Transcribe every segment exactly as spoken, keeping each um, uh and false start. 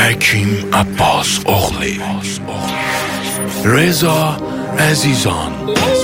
حکیم عباس اغلی، رضا عزیزان.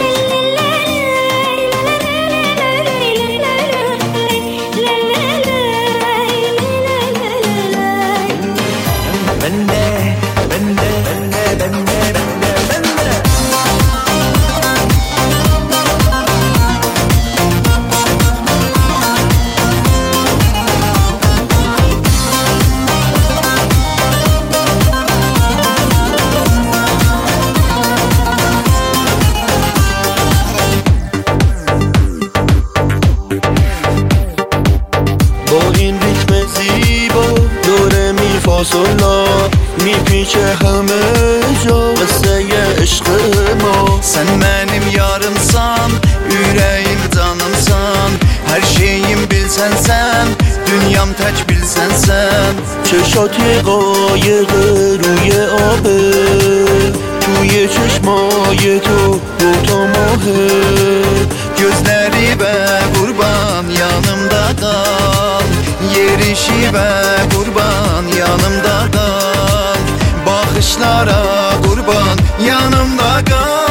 با این ریتم زیبا دوره می فاصلا میپیچه همه جا قصه عشق ما. Sen benim yarımsan, yüreğim canımsan, her şeyim bilsen sen, dünyam tek bilsen sen. چشاتی قایق روی آبه، توی چشمای تو دوتا ماهه. Gözleri be kurban yanımda kal, yerişi be kurban yanımda kal, bakışlara kurban yanımda kal.